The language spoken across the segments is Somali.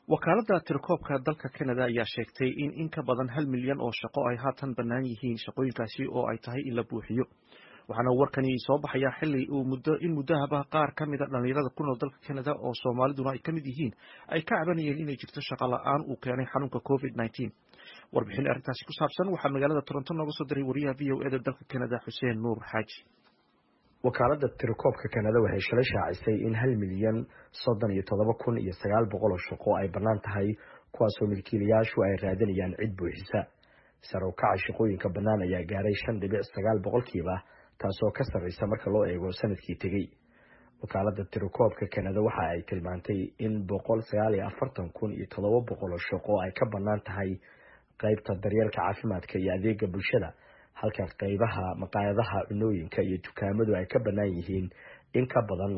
wakaaladda tirakoobka dalka Canada ayaa sheegtay in ka badan 1 milyan oo shaqo ay haatan bannaan yihiin shaqooyinkaasi oo ay tahay in la buuxiyo waxaana warkani soo baxaya xilli in muddahaba qaar ka mid ah dhalinyarada ku nool dalka Canada oo Soomaaliduna ay ka mid yihiin ay ka cabanayeen inay jirto shaqo la'aan uu keenay xanuunka COVID-19 warbixin arrintaasi ku saabsan waxaa magaalada Toronto nooga soo diray wariyaha VOA dalka Canada Xuseen Nuur Xaaji. wakaaladda tirakoobka Canada waxay shalay shaacisay in 1,037,900 oo shaqo ay bannaan tahay kuwaasoo milkiilayaashu ay raadinayaan cid buuxisa. sare u kaca shaqooyinka bannaan ayaa gaaray 5.9% taasoo ka sarreysa marka loo eego sanadkii tegey. wakaaladda tirakoobka Canada waxa ay tilmaantay in 149,700 oo shaqo ay ka bannaan tahay qaybta daryeelka caafimaadka iyo adeega bulshada, halka qaybaha maqaayadaha, cunooyinka iyo dukaamadu ay ka bannaan yihiin in ka badan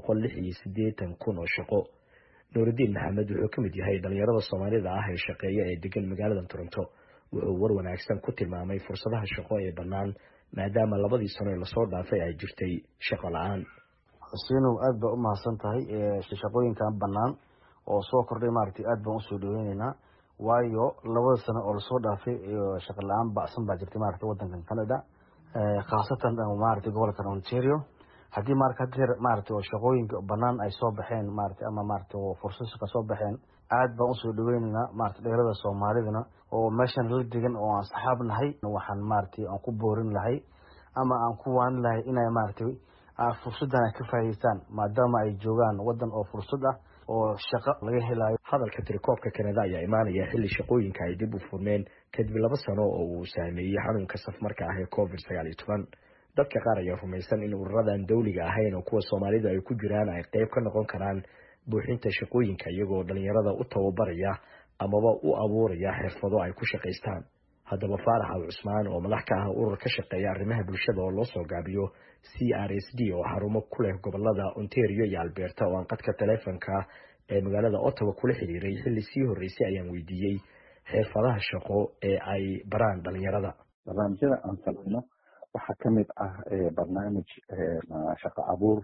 286,000 oo shaqo. Nuuridiin Maxamed wuxuu ka mid yahay dhalinyarada Soomaalida ah ee shaqeeya ee degan magaalada Toronto. wuxuu war wanaagsan ku tilmaamay fursadaha shaqo ee bannaan maadaama 2 sano ee lasoo dhaafay ay jirtay shaqo la'aan. Xuseen aad baa u mahadsan tahay shaqooyinkan bannaan oo soo kordhay aad baan u soo dhaweynaynaa waayo 2 sano oo lasoo dhaafay shaqo la'aan baasan baa jirtay wadankan Canada khaasatan gobolka Ontario. haddii oo shaqooyinka bannaan ay soo baxeen ama oo fursad shaqo soo baxeen aad baan u soo dhaweynaynaa dhalinyarada Soomaaliduna oo meeshan la degan oo aan saxaab nahay waxaan aan ku boorin lahay ama aan ku waan lahay inay fursadan ka faa'iideystaan maadaama ay joogaan wadan oo fursad ah oo shaqo laga helayo. hadalka tirakoobka Canada ayaa imaanaya xilli shaqooyinka ay dib u furmeen kadib 2 sano oo uu saameeyay xanuunka safmarka ah ee COVID-19. dadka qaar ayaa rumaysan in ururadan dawliga ahayn oo kuwa Soomaalida ay ku jiraan ay qayb ka noqon karaan buuxinta shaqooyinka iyagoo dhalinyarada u tababaraya amaba u abuuraya xirfado ay ku shaqeystaan. haddaba Faarax Cusmaan oo madax ka ah urur ka shaqeeya arrimaha bulshada oo loo soo gaabiyo CRSD oo xarumo ku leh gobolada Ontario iyo Alberta oo aan qadka taleefanka ee magaalada Ottawa kula xiriiray xilli sii horeysay ayaan weydiiyey xirfadaha shaqo ee ay baraan dhalinyarada. barnaamijyada aan samayno waxaa ka mid ah barnaamij shaqo abuur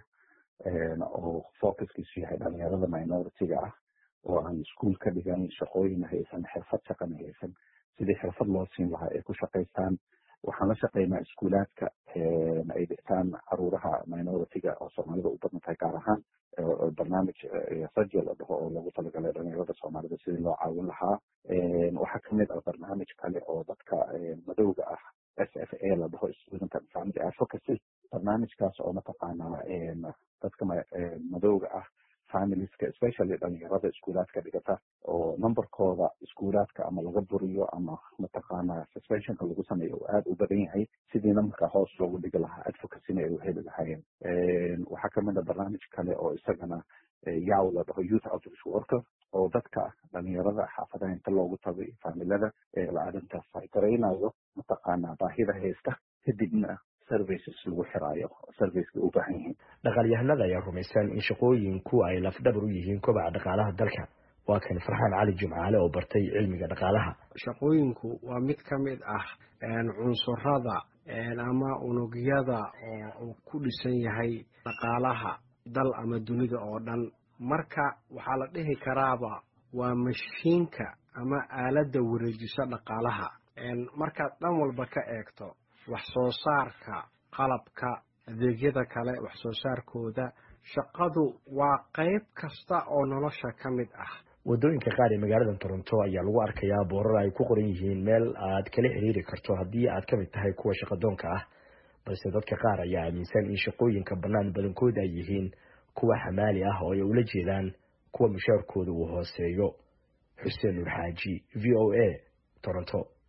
oo focuskiisu yahay dhalinyarada minority-ga ah oo aan iskuul ka dhigan shaqooyin haysan xirfad shaqana haysan sidii xirfad loo siin lahaa ay ku shaqaystaan. waxaan la shaqeynaa iskuulaadka ay dhigtaan caruuraha minority-ga oo Soomaalida u badan tahay gaar ahaan barnaamij sajil la dhaho oo lagu talagalay dhalinyarada Soomaalida sidii loo caawin lahaa. waxaa kamid ah barnaamij kale oo dadka madowga ah SFA la dhaho Student and Family Advocacy. barnaamijkaas oo dadka madowga ah familieska especially dhalinyarada iskuulaadka dhigata oo numberkooda iskuulaadka ama laga buriyo ama suspensionka lagu sameeyo oo aad u badan yahay sidii numberka hoos loogu dhigi lahaa advocacy ay u heli lahaayeen. waxaa kamid ah barnaamij kale oo isagana yaw la dhaho Youth Outreach Worker oo dadka dhalinyarada xaafadaha inta loogu tago familiada la arintaas ay gareynayo baahida haysta kadibna services lagu xiraayo serviceka u baahan yihiin. dhaqaalyahanada ayaa rumaysan in shaqooyinku ay lafdhabar u yihiin kobaca dhaqaalaha dalka. waa kan Farxaan Cali Jumcaale oo bartay cilmiga dhaqaalaha. shaqooyinku waa mid ka mid ah cunsurada ama unugyada oo ku dhisan yahay dhaqaalaha dal ama dunida oo dhan. marka waxaa la dhihi karaaba waa mashiinka ama aaladda wareejisa dhaqaalaha. markaad dhan walba ka eegto wax soo saarka, qalabka, adeegyada kale wax soo saarkooda, shaqadu waa qayb kasta oo nolosha ka mid ah. wadooyinka qaar ee magaalada Toronto ayaa lagu arkayaa boorar ay ku qoran yihiin meel aad kala xiriiri karto haddii aad ka mid tahay kuwa shaqadoonka ah, balse dadka qaar ayaa aaminsan in shaqooyinka bannaan badankood ay yihiin kuwa xamaali ah oo ay ula jeedaan kuwa mushaarkooda uu hooseeyo. Xuseen Nuur Xaaji, VOA, Toronto.